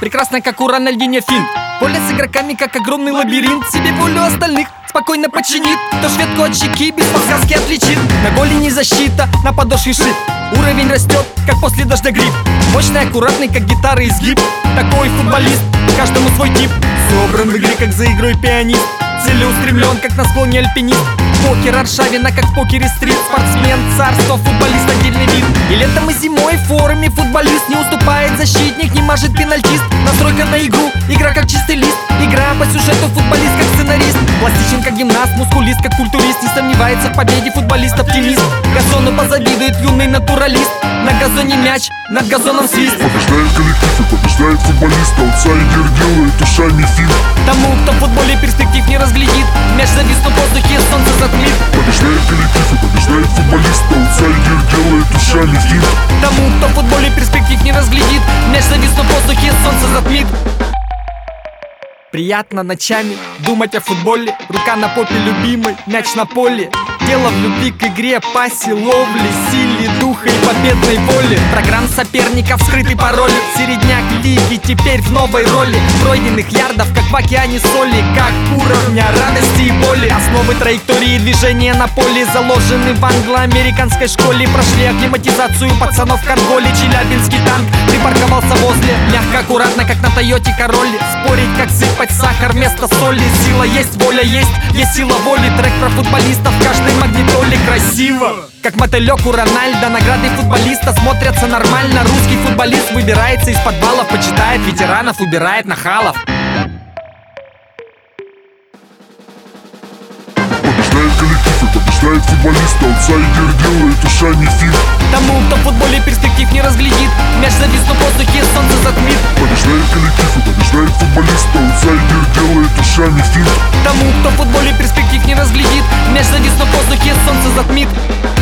прекрасная, как у Рональдиньо финт. Поле с игроками, как огромный лабиринт. Себе волю остальных спокойно подчинит. Кто шведку от щеки без подсказки отличит. На голе не защита, на подошве шип. Уровень растет, как после дождя гриб. Мощный, аккуратный, как гитара изгиб. Такой футболист, каждому свой тип. Собран в игре, как за игрой пианист. Целеустремлен, как на склоне альпинист. Покер от Шавина, как в покере стрит. Спортсмен, царство, футболист, отдельный вид. И летом, и зимой в форме футболист. Не уступает защитник, не мажет пенальтист. Настройка на игру, игра как чистый лист. Игра по сюжету, футболист как сценарист. Пластичен как гимнаст, мускулист как культурист. Не сомневается в победе, футболист оптимист. Газону позавидует юный натуралист. На газоне мяч, над газоном свист. Побеждает коллектив и побеждает футболист. Аутсайдер делает ушами финт. Тому, кто в футболе перспектив не разглядит, мяч зависнув в воздухе, солнце затмит. Побеждает коллектив и побеждает футболист. Аутсайдер делает ушами финт. Тому, кто в футболе перспектив не разглядит, мяч зависнув в воздухе, солнце затмит. Приятно ночами думать о футболе. Рука на попе любимой, мяч на поле. Дело в любви к игре, пасе, ловле, силе духа и победной воле. Программ соперников, скрытый пароль. Середняк лиги теперь в новой роли. Пройденных ярдов, как в океане соли. Как уровня радости и боли. Основы траектории движения на поле заложены в англо-американской школе. Прошли акклиматизацию пацанов в Конголе. Челябинский танк припарковался возле. Мягко, аккуратно, как на Тойоте Королле. Спорить, как сыпать сахар вместо соли. Сила есть, воля есть сила воли. Трек про футболистов, каждый магнитоле красиво. Как мотылек у Рональда, награды футболиста смотрятся нормально. Русский футболист выбирается из подвалов, почитает ветеранов, убирает нахалов. Побеждает коллектив и побеждает футболист. Аутсайдер делает ушами финт. Тому, кто в футболе перспектив не разглядит, мяч зависнув в воздухе, солнце затмит. Побеждает коллектив и побеждает футболист. Аутсайдер делает ушами финт. Тому, кто в футболе перспектив не разглядит, мяч зависнув в воздухе, солнце затмит.